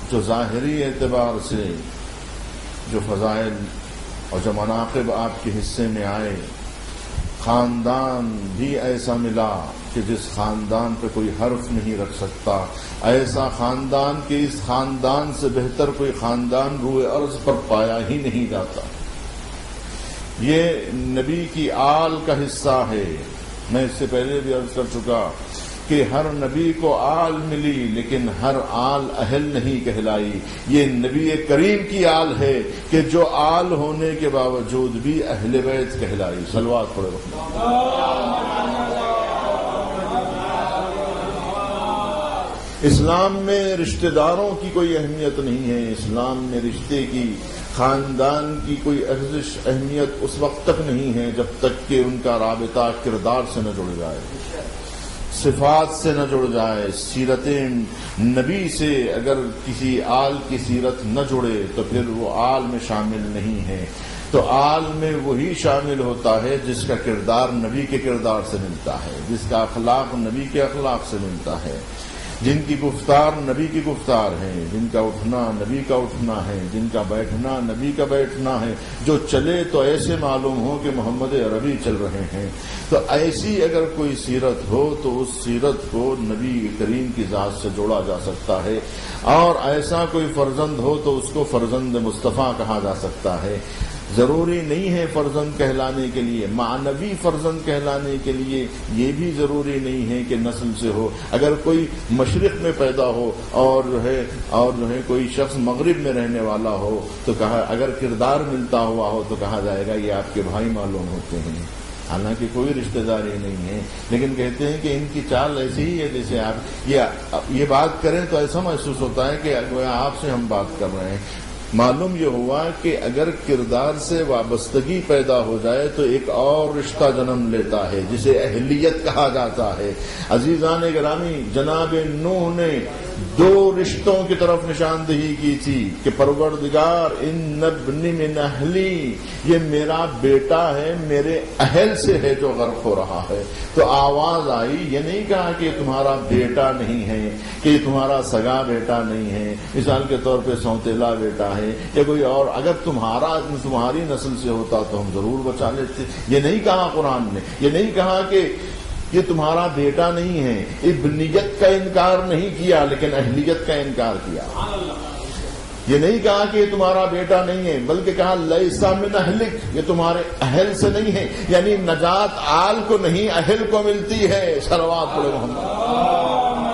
جو ظاہری اعتبار سے جو فضائل اور جو مناقب آپ کے حصے میں آئے، خاندان بھی ایسا ملا کہ جس خاندان پہ کوئی حرف نہیں رکھ سکتا، ایسا خاندان کہ اس خاندان سے بہتر کوئی خاندان روئے ارض پر پایا ہی نہیں جاتا۔ یہ نبی کی آل کا حصہ ہے۔ میں اس سے پہلے بھی عرض کر چکا کہ ہر نبی کو آل ملی لیکن ہر آل اہل نہیں کہلائی۔ یہ نبی کریم کی آل ہے کہ جو آل ہونے کے باوجود بھی اہل بیت کہلائی۔ صلوات پڑھے رحمت۔ اسلام میں رشتہ داروں کی کوئی اہمیت نہیں ہے، اسلام میں رشتے کی، خاندان کی کوئی ارزش اہمیت اس وقت تک نہیں ہے جب تک کہ ان کا رابطہ کردار سے نہ جڑ جائے، صفات سے نہ جڑ جائے، سیرت نبی سے اگر کسی آل کی سیرت نہ جڑے تو پھر وہ آل میں شامل نہیں ہے۔ تو آل میں وہی شامل ہوتا ہے جس کا کردار نبی کے کردار سے ملتا ہے، جس کا اخلاق نبی کے اخلاق سے ملتا ہے، جن کی گفتار نبی کی گفتار ہے، جن کا اٹھنا نبی کا اٹھنا ہے، جن کا بیٹھنا نبی کا بیٹھنا ہے، جو چلے تو ایسے معلوم ہو کہ محمد عربی چل رہے ہیں۔ تو ایسی اگر کوئی سیرت ہو تو اس سیرت کو نبی کریم کی ذات سے جوڑا جا سکتا ہے، اور ایسا کوئی فرزند ہو تو اس کو فرزند مصطفیٰ کہا جا سکتا ہے۔ ضروری نہیں ہے فرزند کہلانے کے لیے، معنوی فرزند کہلانے کے لیے یہ بھی ضروری نہیں ہے کہ نسل سے ہو۔ اگر کوئی مشرق میں پیدا ہو اور جو ہے کوئی شخص مغرب میں رہنے والا ہو تو کہا، اگر کردار ملتا ہوا ہو تو کہا جائے گا یہ آپ کے بھائی معلوم ہوتے ہیں، حالانکہ کوئی رشتہ داری نہیں ہے، لیکن کہتے ہیں کہ ان کی چال ایسی ہی ہے جیسے آپ یہ بات کریں تو ایسا محسوس ہوتا ہے کہ آپ سے ہم بات کر رہے ہیں۔ معلوم یہ ہوا کہ اگر کردار سے وابستگی پیدا ہو جائے تو ایک اور رشتہ جنم لیتا ہے جسے اہلیت کہا جاتا ہے۔ عزیزان گرامی، جناب نوح نے دو رشتوں کی طرف نشاندہی کی تھی کہ پروردگار ان ابنی من اہلی، یہ میرا بیٹا ہے، میرے اہل سے ہے جو غرق ہو رہا ہے۔ تو آواز آئی، یہ نہیں کہا کہ یہ تمہارا بیٹا نہیں ہے، کہ یہ تمہارا سگا بیٹا نہیں ہے، مثال کے طور پہ سوتیلا بیٹا ہے یا کوئی اور، اگر تمہاری نسل سے ہوتا تو ہم ضرور بچا لیتے۔ یہ نہیں کہا قرآن نے، یہ نہیں کہا کہ یہ تمہارا بیٹا نہیں ہے، ابنیت کا انکار نہیں کیا لیکن اہلیت کا انکار کیا۔ یہ نہیں کہا کہ یہ تمہارا بیٹا نہیں ہے، بلکہ کہا لیسا من اہلک، یہ تمہارے اہل سے نہیں ہے، یعنی نجات آل کو نہیں اہل کو ملتی ہے۔ صلوات پڑھے محمد۔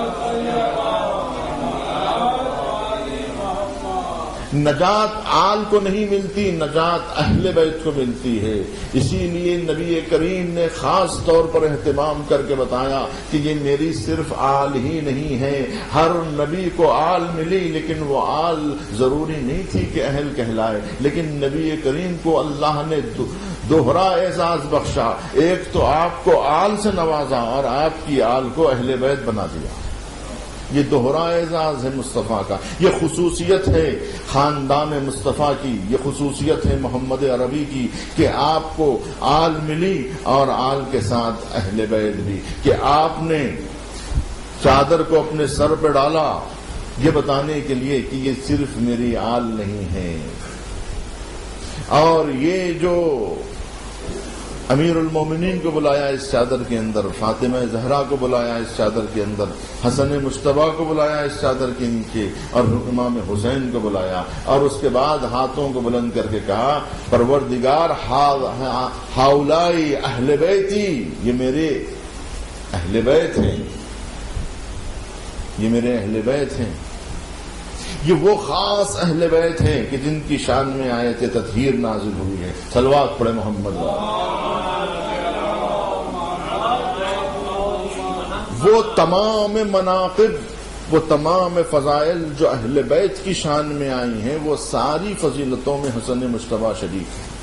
نجات آل کو نہیں ملتی، نجات اہل بیت کو ملتی ہے۔ اسی لیے نبی کریم نے خاص طور پر اہتمام کر کے بتایا کہ یہ میری صرف آل ہی نہیں ہے، ہر نبی کو آل ملی لیکن وہ آل ضروری نہیں تھی کہ اہل کہلائے، لیکن نبی کریم کو اللہ نے دوہرا اعزاز بخشا، ایک تو آپ کو آل سے نوازا اور آپ کی آل کو اہل بیت بنا دیا۔ یہ دوہرا اعزاز ہے مصطفیٰ کا، یہ خصوصیت ہے خاندان مصطفیٰ کی، یہ خصوصیت ہے محمد عربی کی کہ آپ کو آل ملی اور آل کے ساتھ اہل بیت بھی، کہ آپ نے چادر کو اپنے سر پہ ڈالا یہ بتانے کے لیے کہ یہ صرف میری آل نہیں ہے۔ اور یہ جو امیر المومنین کو بلایا اس چادر کے اندر، فاطمہ زہرا کو بلایا اس چادر کے اندر، حسن مجتبیٰ کو بلایا اس چادر کے نیچے، اور امام حسین کو بلایا، اور اس کے بعد ہاتھوں کو بلند کر کے کہا پروردگار ہاؤلائی اہل بیتی، یہ میرے اہل بیت ہیں، یہ میرے اہل بیت ہیں، یہ وہ خاص اہل بیت ہیں کہ جن کی شان میں آیت تطہیر نازل ہوئی ہے۔ صلوات پڑھے محمد۔ وہ تمام مناقب، وہ تمام فضائل جو اہل بیت کی شان میں آئی ہیں وہ ساری فضیلتوں میں حسن مجتبیٰ شریک ہے۔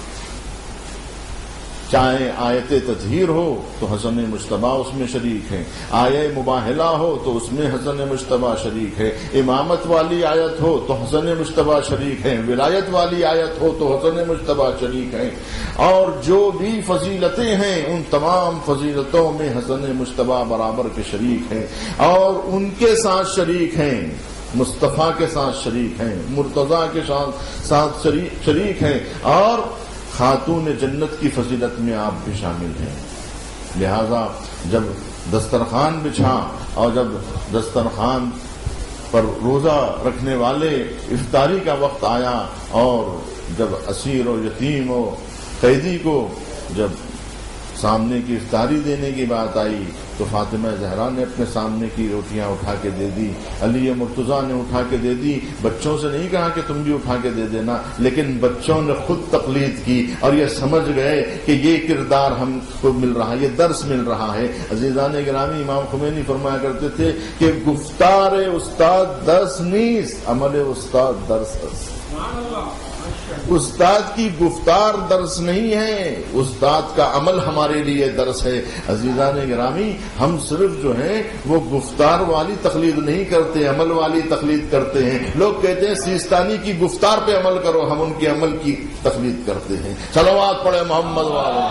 چاہے آیت تطہیر ہو تو حسن مجتبیٰ اس میں شریک ہے، آیہ مباہلہ ہو تو اس میں حسن مجتبیٰ شریک ہے، امامت والی آیت ہو تو حسن مجتبیٰ شریک ہے، ولایت والی آیت ہو تو حسن مجتبیٰ شریک ہے، اور جو بھی فضیلتیں ہیں ان تمام فضیلتوں میں حسن مجتبیٰ برابر کے شریک ہیں، اور ان کے ساتھ شریک ہیں مصطفیٰ کے ساتھ شریک ہیں، مرتضیٰ کے ساتھ شریک ہیں، اور خاتون جنت کی فضیلت میں آپ بھی شامل ہیں۔ لہذا جب دسترخوان بچھا اور جب دسترخوان پر روزہ رکھنے والے افطاری کا وقت آیا، اور جب اسیر و یتیم و قیدی کو جب سامنے کی افطاری دینے کی بات آئی تو فاطمہ زہرا نے اپنے سامنے کی روٹیاں اٹھا کے دے دی، علی مرتضیٰ نے اٹھا کے دے دی۔ بچوں سے نہیں کہا کہ تم بھی اٹھا کے دے دینا، لیکن بچوں نے خود تقلید کی اور یہ سمجھ گئے کہ یہ کردار ہم کو مل رہا ہے، یہ درس مل رہا ہے۔ عزیزان گرامی، امام خمینی فرمایا کرتے تھے کہ گفتار استاد درس نیز، عمل استاد درس است۔ استاد کی گفتار درس نہیں ہے، استاد کا عمل ہمارے لیے درس ہے۔ عزیزان گرامی، ہم صرف جو ہیں وہ گفتار والی تقلید نہیں کرتے، عمل والی تقلید کرتے ہیں۔ لوگ کہتے ہیں سیستانی کی گفتار پہ عمل کرو، ہم ان کے عمل کی تقلید کرتے ہیں۔ صلوات پڑھے محمد والے۔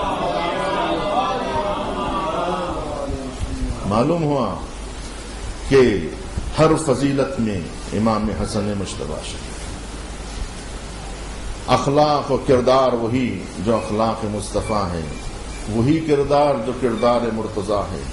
معلوم ہوا کہ ہر فضیلت میں امام حسن مجتبی شریف، اخلاق و کردار وہی جو اخلاق مصطفیٰ ہیں، وہی کردار جو کردار مرتضیٰ ہے۔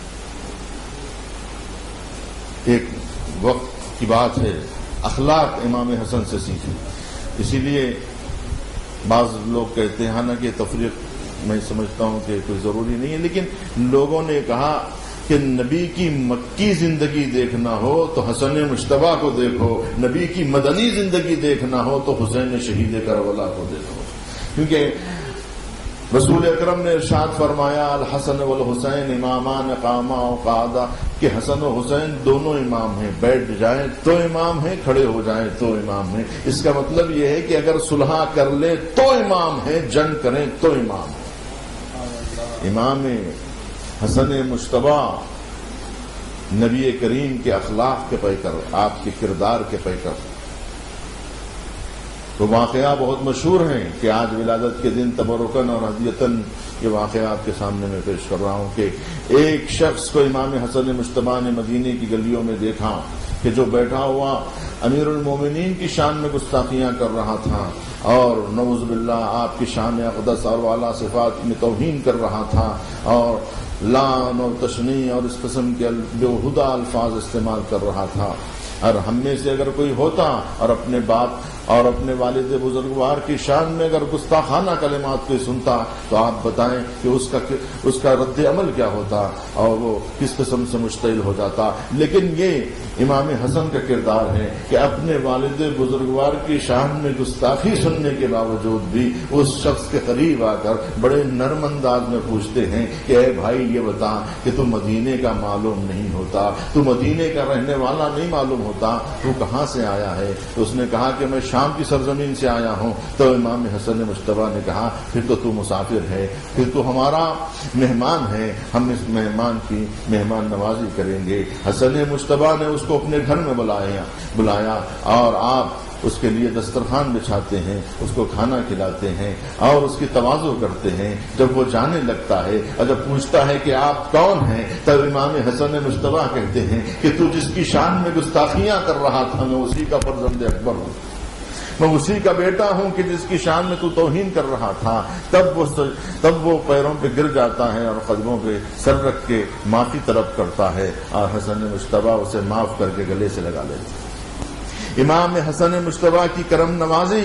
ایک وقت کی بات ہے، اخلاق امام حسن سے سیکھی، اسی لیے بعض لوگ کہتے ہیں، حالانکہ تفریق میں سمجھتا ہوں کہ کوئی ضروری نہیں ہے، لیکن لوگوں نے کہا کہ نبی کی مکی زندگی دیکھنا ہو تو حسن مجتبی کو دیکھو، نبی کی مدنی زندگی دیکھنا ہو تو حسین شہید کربلا کو دیکھو، کیونکہ رسول اکرم نے ارشاد فرمایا الحسن والحسین امامان قاما و قعدا، کہ حسن و حسین دونوں امام ہیں، بیٹھ جائیں تو امام ہیں، کھڑے ہو جائیں تو امام ہیں۔ اس کا مطلب یہ ہے کہ اگر صلح کر لے تو امام ہے، جنگ کریں تو امام ہے۔ امام حسن مجتبی نبی کریم کے اخلاق کے پیکر، آپ کے کردار کے پیکر۔ تو واقعہ بہت مشہور ہیں کہ آج ولادت کے دن تبرکاً اور ہدیتاً یہ واقعہ آپ کے سامنے میں پیش کر رہا ہوں کہ ایک شخص کو امام حسن مجتبی نے مدینے کی گلیوں میں دیکھا کہ جو بیٹھا ہوا امیر المومنین کی شان میں گستاخیاں کر رہا تھا، اور نعوذ باللہ آپ کی شان اقدس اور والا صفات میں توہین کر رہا تھا، اور لعن اور تشنیع اور اس قسم کے بیہودہ الفاظ استعمال کر رہا تھا۔ اور ہم میں سے اگر کوئی ہوتا اور اپنے باپ اور اپنے والد بزرگوار کی شان میں اگر گستاخانہ کلمات کو سنتا تو آپ بتائیں کہ اس کا رد عمل کیا ہوتا اور وہ کس قسم سے مشتعل ہو جاتا۔ لیکن یہ امام حسن کا کردار ہے کہ اپنے والد بزرگوار کی شان میں گستاخی سننے کے باوجود بھی اس شخص کے قریب آ کر بڑے نرم انداز میں پوچھتے ہیں کہ اے بھائی یہ بتا کہ تو مدینے کا معلوم نہیں ہوتا، تو مدینے کا رہنے والا نہیں معلوم ہوتا، تو کہاں سے آیا ہے؟ تو اس نے کہا کہ میں شام کی سرزمین سے آیا ہوں۔ تو امام حسن مجتبی نے کہا پھر تو مسافر ہے، پھر تو ہمارا مہمان ہے، ہم اس مہمان کی مہمان نوازی کریں گے۔ حسن مجتبی نے اس کو اپنے گھر میں بلایا اور آپ اس کے لیے دسترخوان بچھاتے ہیں، اس کو کھانا کھلاتے ہیں اور اس کی تواضع کرتے ہیں۔ جب وہ جانے لگتا ہے اور جب پوچھتا ہے کہ آپ کون ہیں، تب امام حسن مجتبی کہتے ہیں کہ تو جس کی شان میں گستاخیاں کر رہا تھا میں اسی کا فرزند اکبر ہوں، میں اسی کا بیٹا ہوں کہ جس کی شان میں تو توہین کر رہا تھا۔ تب وہ پیروں پہ گر جاتا ہے اور قدموں پہ سر رکھ کے معافی طلب کرتا ہے اور حسن مجتبی اسے معاف کر کے گلے سے لگا لیتا ہے۔ امام حسن مجتبی کی کرم نوازی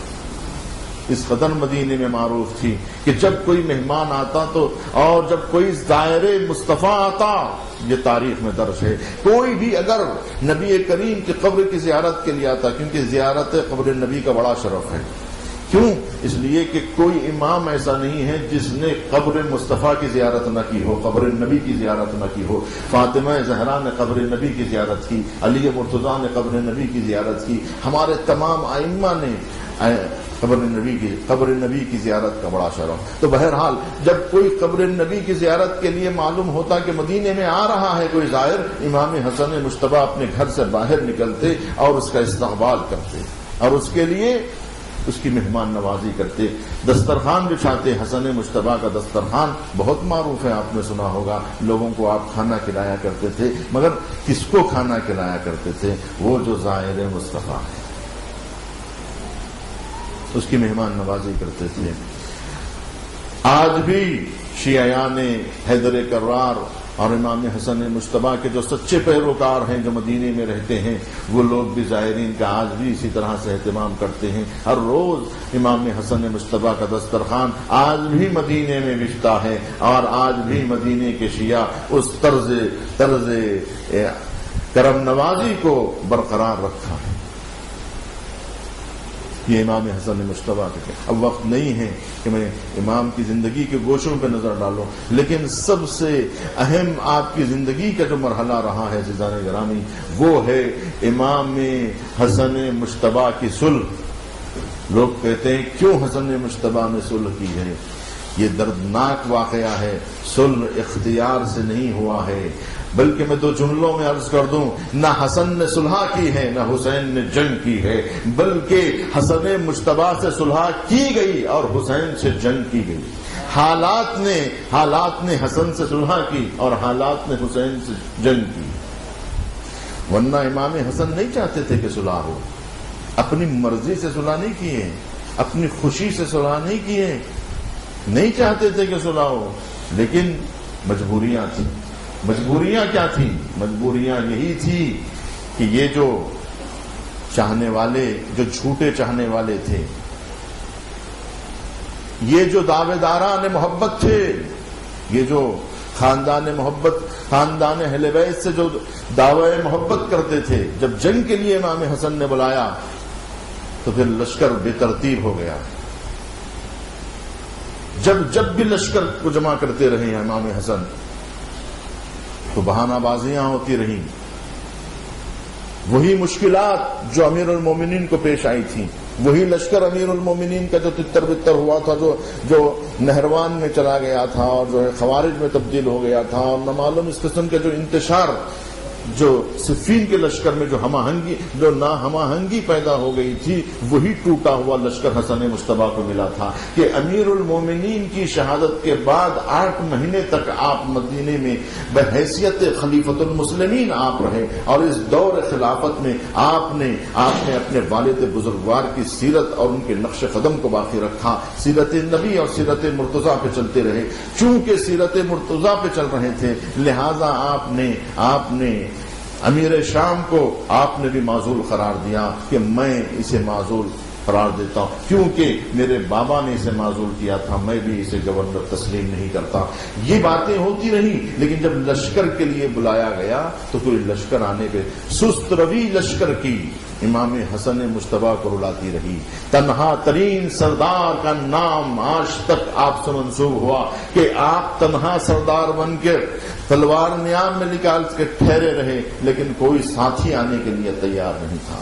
اس قدر مدینے میں معروف تھی کہ جب کوئی مہمان آتا تو اور جب کوئی زائر مصطفیٰ آتا، یہ تاریخ میں درج ہے، کوئی بھی اگر نبی کریم کی قبر کی زیارت کے لیے آتا، کیونکہ زیارت قبر نبی کا بڑا شرف ہے، کیوں؟ اس لیے کہ کوئی امام ایسا نہیں ہے جس نے قبر مصطفیٰ کی زیارت نہ کی ہو، قبر نبی کی زیارت نہ کی ہو۔ فاطمہ زہرا نے قبر نبی کی زیارت کی، علی مرتضیٰ نے قبر نبی کی زیارت کی، ہمارے تمام ائمہ نے قبر نبی کی زیارت کا بڑا شرف۔ تو بہرحال جب کوئی قبر نبی کی زیارت کے لیے معلوم ہوتا کہ مدینے میں آ رہا ہے کوئی زائر، امام حسن مجتبی اپنے گھر سے باہر نکلتے اور اس کا استقبال کرتے اور اس کے لیے اس کی مہمان نوازی کرتے، دسترخوان بچھاتے. حسن مجتبیٰ کا دسترخوان بہت معروف ہے، آپ نے سنا ہوگا. لوگوں کو آپ کھانا کھلایا کرتے تھے، مگر کس کو کھانا کھلایا کرتے تھے؟ وہ جو زائر مصطفیٰ ہے اس کی مہمان نوازی کرتے تھے. آج بھی شیعیان حیدر کرار اور امام حسن مجتبیٰ کے جو سچے پیروکار ہیں جو مدینے میں رہتے ہیں، وہ لوگ بھی زائرین کا آج بھی اسی طرح سے اہتمام کرتے ہیں. ہر روز امام حسن مجتبیٰ کا دسترخوان آج بھی مدینے میں بچتا ہے، اور آج بھی مدینے کے شیعہ اس طرز کرم نوازی کو برقرار رکھا ہے. یہ امام حسن مجتبیٰ کے. اب وقت نہیں ہے کہ میں امام کی زندگی کے گوشوں پہ نظر ڈالوں، لیکن سب سے اہم آپ کی زندگی کا جو مرحلہ رہا ہے عزیزان گرامی، وہ ہے امام حسن مجتبیٰ کی صلح. لوگ کہتے ہیں کیوں حسن مجتبیٰ نے صلح کی ہے؟ یہ دردناک واقعہ ہے. صلح اختیار سے نہیں ہوا ہے، بلکہ میں دو جملوں میں عرض کر دوں، نہ حسن نے صلح کی ہے نہ حسین نے جنگ کی ہے، بلکہ حسن مجتبیٰ سے صلح کی گئی اور حسین سے جنگ کی گئی. حالات نے حسن سے صلح کی اور حالات نے حسین سے جنگ کی. ورنہ امام حسن نہیں چاہتے تھے کہ صلح ہو. اپنی مرضی سے صلح نہیں کیے، اپنی خوشی سے صلح نہیں کیے، نہیں چاہتے تھے کہ صلح ہو، لیکن مجبوریاں تھیں. مجبوریاں کیا تھیں؟ مجبوریاں یہی تھی کہ یہ جو چاہنے والے، جو جھوٹے چاہنے والے تھے، یہ جو دعوے داران محبت تھے، یہ جو خاندان محبت، خاندان اہل بیت سے جو دعوے محبت کرتے تھے، جب جنگ کے لیے امام حسن نے بلایا تو پھر لشکر بے ترتیب ہو گیا. جب بھی لشکر کو جمع کرتے رہے امام حسن تو بہانہ بازیاں ہوتی رہیں. وہی مشکلات جو امیر المومنین کو پیش آئی تھیں، وہی لشکر امیر المومنین کا جو تتر بتر ہوا تھا، جو نہروان میں چلا گیا تھا اور جو ہے خوارج میں تبدیل ہو گیا تھا، اور نہ معلوم اس قسم کا جو انتشار، جو صفین کے لشکر میں جو نا ہماہنگی پیدا ہو گئی تھی، وہی ٹوٹا ہوا لشکر حسن مجتبیٰ کو ملا تھا کہ امیر المومنین کی شہادت کے بعد 8 مہینے تک آپ مدینے میں بحیثیت خلیفۃ المسلمین آپ رہے، اور اس دور خلافت میں آپ نے اپنے والد بزرگوار کی سیرت اور ان کے نقش قدم کو باقی رکھا. سیرت نبی اور سیرت مرتضیٰ پہ چلتے رہے. چونکہ سیرت مرتضیٰ پہ چل رہے تھے، لہذا آپ نے امیر شام کو آپ نے بھی معزول قرار دیا کہ میں اسے معزول قرار دیتا ہوں، کیونکہ میرے بابا نے اسے معزول کیا تھا، میں بھی اسے گورنر تسلیم نہیں کرتا. یہ باتیں ہوتی رہی، لیکن جب لشکر کے لیے بلایا گیا تو کوئی لشکر آنے پہ سست روی لشکر کی امام حسن مجتبیٰ کو رلاتی رہی. تنہا ترین سردار کا نام آج تک آپ سے منسوب ہوا کہ آپ تنہا سردار بن کے تلوار نیام میں نکال کے ٹھہرے رہے، لیکن کوئی ساتھی آنے کے لیے تیار نہیں تھا.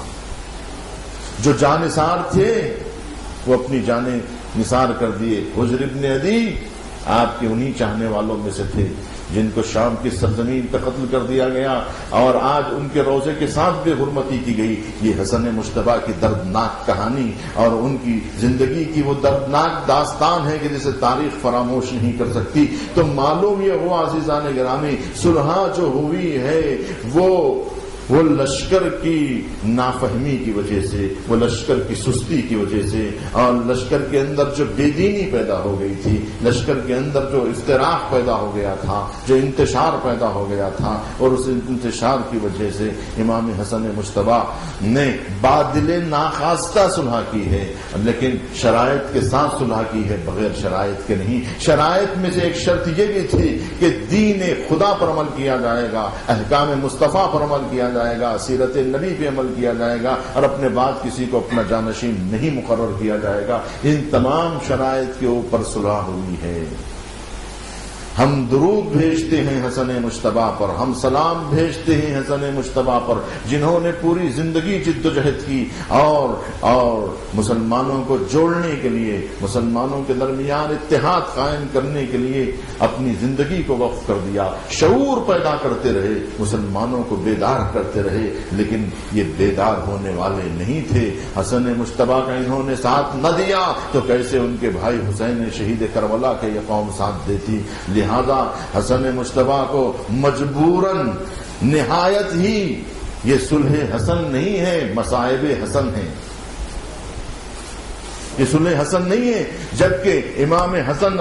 جو جانثار تھے وہ اپنی جانیں نثار کر دیے. حجر ابن عدی آپ کے انہی چاہنے والوں میں سے تھے جن کو شام کی سرزمین پہ قتل کر دیا گیا، اور آج ان کے روزے کے ساتھ بے حرمتی کی گئی. یہ حسن مجتبیٰ کی دردناک کہانی اور ان کی زندگی کی وہ دردناک داستان ہے کہ جسے تاریخ فراموش نہیں کر سکتی. تو معلوم یہ ہوا عزیزان گرامی، صلح جو ہوئی ہے وہ لشکر کی نافہمی کی وجہ سے، وہ لشکر کی سستی کی وجہ سے، اور لشکر کے اندر جو بے دینی پیدا ہو گئی تھی، لشکر کے اندر جو افتراق پیدا ہو گیا تھا، جو انتشار پیدا ہو گیا تھا، اور اس انتشار کی وجہ سے امام حسن مجتبیٰ نے بادل ناخواستہ صلح کی ہے، لیکن شرائط کے ساتھ صلح کی ہے، بغیر شرائط کے نہیں. شرائط میں سے ایک شرط یہ بھی تھی کہ دین خدا پر عمل کیا جائے گا، احکام مصطفیٰ پر عمل کیا جائے گا، سیرت نبی پہ عمل کیا جائے گا، اور اپنے بعد کسی کو اپنا جانشین نہیں مقرر کیا جائے گا. ان تمام شرائط کے اوپر صلح ہوئی ہے. ہم درود بھیجتے ہیں حسن مجتبی پر، ہم سلام بھیجتے ہیں حسن مجتبی پر، جنہوں نے پوری زندگی جد و جہد کی اور مسلمانوں کو جوڑنے کے لیے، مسلمانوں کے درمیان اتحاد قائم کرنے کے لیے اپنی زندگی کو وقف کر دیا، شعور پیدا کرتے رہے، مسلمانوں کو بیدار کرتے رہے، لیکن یہ بیدار ہونے والے نہیں تھے۔ حسن مجتبی کا انہوں نے ساتھ نہ دیا تو کیسے ان کے بھائی حسین شہید کربلا کے یہ قوم ساتھ دیتی؟ لہذا حسن مجتبی کو مجبوراً نہایت ہی یہ صلح حسن نہیں ہے، مصائب حسن ہے، یہ صلح حسن نہیں ہے، جبکہ امام حسن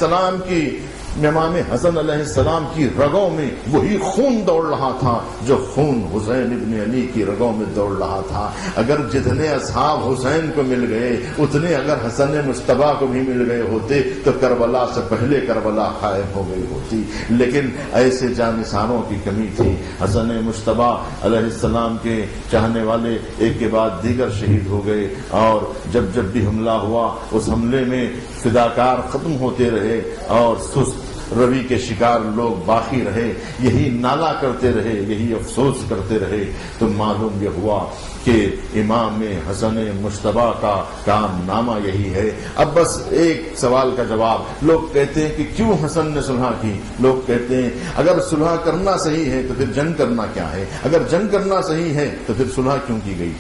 علیہ السلام کی رگوں میں وہی خون دوڑ رہا تھا جو خون حسین ابن علی کی رگوں میں دوڑ رہا تھا۔ اگر جتنے اصحاب حسین کو مل گئے اتنے اگر حسن مجتبی کو بھی مل گئے ہوتے تو کربلا سے پہلے کربلا قائم ہو گئی ہوتی، لیکن ایسے جانثاروں کی کمی تھی۔ حسن مجتبی علیہ السلام کے چاہنے والے ایک کے بعد دیگر شہید ہو گئے، اور جب بھی حملہ ہوا اس حملے میں فداکار ختم ہوتے رہے اور سست روی کے شکار لوگ باقی رہے، یہی نالا کرتے رہے، یہی افسوس کرتے رہے۔ تو معلوم یہ ہوا کہ امام حسن مجتبی کا کام نامہ یہی ہے۔ اب بس ایک سوال کا جواب، لوگ کہتے ہیں کہ کیوں حسن نے صلح کی؟ لوگ کہتے ہیں اگر صلح کرنا صحیح ہے تو پھر جنگ کرنا کیا ہے؟ اگر جنگ کرنا صحیح ہے تو پھر صلح کیوں کی گئی؟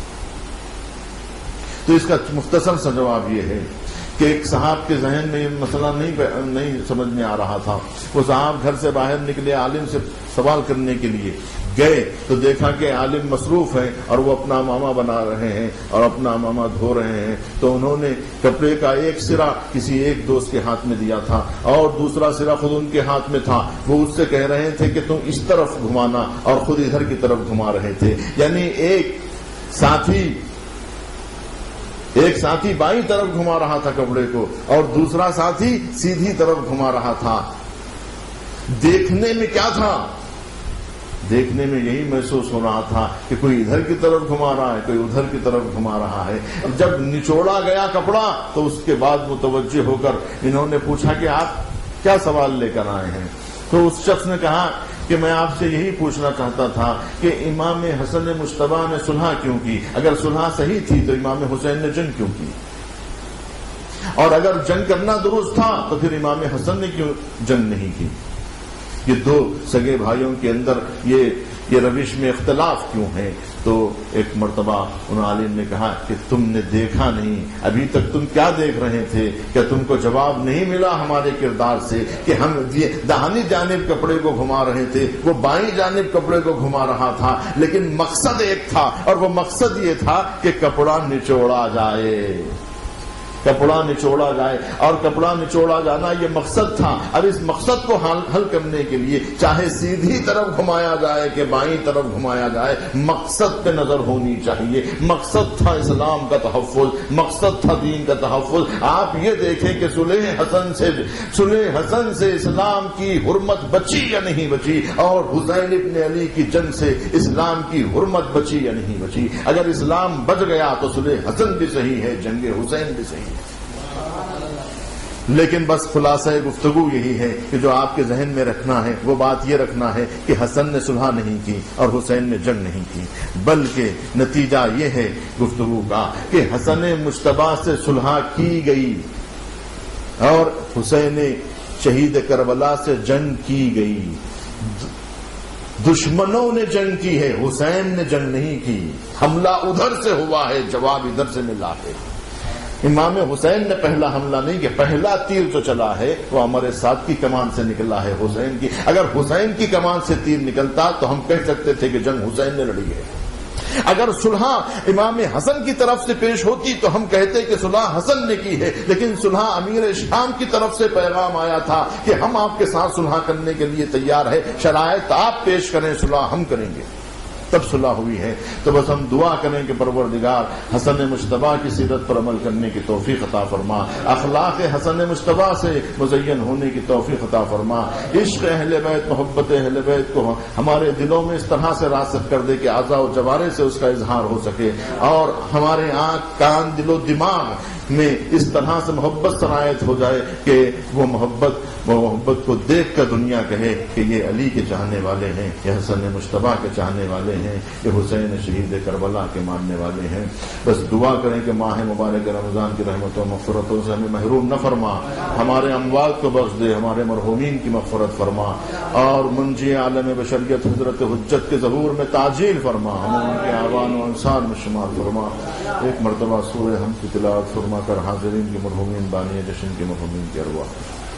تو اس کا مختصر سا جواب یہ ہے کہ ایک صاحب کے ذہن میں یہ مسئلہ نہیں سمجھ میں آ رہا تھا۔ وہ صاحب گھر سے باہر نکلے، عالم سے سوال کرنے کے لیے گئے تو دیکھا کہ عالم مصروف ہے اور وہ اپنا امامہ بنا رہے ہیں اور اپنا امامہ دھو رہے ہیں، تو انہوں نے کپڑے کا ایک سرا کسی ایک دوست کے ہاتھ میں دیا تھا اور دوسرا سرا خود ان کے ہاتھ میں تھا۔ وہ اس سے کہہ رہے تھے کہ تم اس طرف گھمانا، اور خود ادھر کی طرف گھما رہے تھے، یعنی ایک ساتھی بائیں طرف گھما رہا تھا کپڑے کو اور دوسرا ساتھی سیدھی طرف گھما رہا تھا۔ دیکھنے میں کیا تھا؟ دیکھنے میں یہی محسوس ہو رہا تھا کہ کوئی ادھر کی طرف گھما رہا ہے، کوئی ادھر کی طرف گھما رہا ہے۔ جب نچوڑا گیا کپڑا تو اس کے بعد متوجہ ہو کر انہوں نے پوچھا کہ آپ کیا سوال لے کر آئے ہیں؟ تو اس شخص نے کہا کہ میں آپ سے یہی پوچھنا چاہتا تھا کہ امام حسن مجتبی نے صلح کیوں کی؟ اگر صلح صحیح تھی تو امام حسین نے جنگ کیوں کی؟ اور اگر جنگ کرنا درست تھا تو پھر امام حسن نے کیوں جنگ نہیں کی؟ یہ دو سگے بھائیوں کے اندر یہ روش میں اختلاف کیوں ہے؟ تو ایک مرتبہ ان عالم نے کہا کہ تم نے دیکھا نہیں، ابھی تک تم کیا دیکھ رہے تھے؟ کیا تم کو جواب نہیں ملا ہمارے کردار سے کہ ہم داہنی جانب کپڑے کو گھما رہے تھے، وہ بائیں جانب کپڑے کو گھما رہا تھا، لیکن مقصد ایک تھا، اور وہ مقصد یہ تھا کہ کپڑا نچوڑا جائے، کپڑا نچوڑا جائے، اور کپڑا نچوڑا جانا یہ مقصد تھا۔ اب اس مقصد کو حل کرنے کے لیے چاہے سیدھی طرف گھمایا جائے کہ بائیں طرف گھمایا جائے، مقصد پہ نظر ہونی چاہیے۔ مقصد تھا اسلام کا تحفظ، مقصد تھا دین کا تحفظ۔ آپ یہ دیکھیں کہ صلح حسن سے اسلام کی حرمت بچی یا نہیں بچی، اور حسین ابن علی کی جنگ سے اسلام کی حرمت بچی یا نہیں بچی۔ اگر اسلام بچ گیا تو صلح حسن بھی صحیح ہے، جنگ حسین بھی صحیح ہے۔ لیکن بس خلاصہ گفتگو یہی ہے کہ جو آپ کے ذہن میں رکھنا ہے وہ بات یہ رکھنا ہے کہ حسن نے صلح نہیں کی اور حسین نے جنگ نہیں کی، بلکہ نتیجہ یہ ہے گفتگو کا کہ حسن مجتبی سے صلح کی گئی اور حسین شہید کربلا سے جنگ کی گئی۔ دشمنوں نے جنگ کی ہے، حسین نے جنگ نہیں کی۔ حملہ ادھر سے ہوا ہے، جواب ادھر سے ملا ہے۔ امام حسین نے پہلا حملہ نہیں کیا، پہلا تیر جو چلا ہے وہ عمر سعد کی کمان سے نکلا ہے، حسین کی۔ اگر حسین کی کمان سے تیر نکلتا تو ہم کہہ سکتے تھے کہ جنگ حسین نے لڑی ہے۔ اگر صلح امام حسن کی طرف سے پیش ہوتی تو ہم کہتے کہ صلح حسن نے کی ہے، لیکن صلح امیر شام کی طرف سے پیغام آیا تھا کہ ہم آپ کے ساتھ صلح کرنے کے لیے تیار ہے، شرائط آپ پیش کریں، صلح ہم کریں گے۔ تب صلح ہوئی ہے۔ تو بس ہم دعا کریں کہ پروردگار حسن مجتبیٰ کی سیرت پر عمل کرنے کی توفیق عطا فرما، اخلاق حسن مجتبیٰ سے مزین ہونے کی توفیق عطا فرما، عشق اہل بیت، محبت اہل بیت کو ہمارے دلوں میں اس طرح سے راسخ کر دے کہ اعضاء و جوارح سے اس کا اظہار ہو سکے، اور ہمارے آنکھ، کان، دل و دماغ میں اس طرح سے محبت سرایت ہو جائے کہ وہ محبت کو دیکھ کر دنیا کہے کہ یہ علی کے چاہنے والے ہیں، یہ حسن مجتبیٰ کے چاہنے والے ہیں، یہ حسین شہید کربلا کے ماننے والے ہیں۔ بس دعا کریں کہ ماہ مبارک رمضان کی رحمتوں و مغفرتوں سے ہمیں محروم نہ فرما، ہمارے اموات کو بخش دے، ہمارے مرحومین کی مغفرت فرما، اور منجی عالم بشریت حضرت حجت کے ظہور میں تعجیل فرما، ہمیں ان کے اعوان و انصار میں شمار فرما۔ ایک مرتبہ سورہ حمد کی تلاوت فرما کر حاضرین کے مرحومین بانی جشن کے مرحومین کی ارواح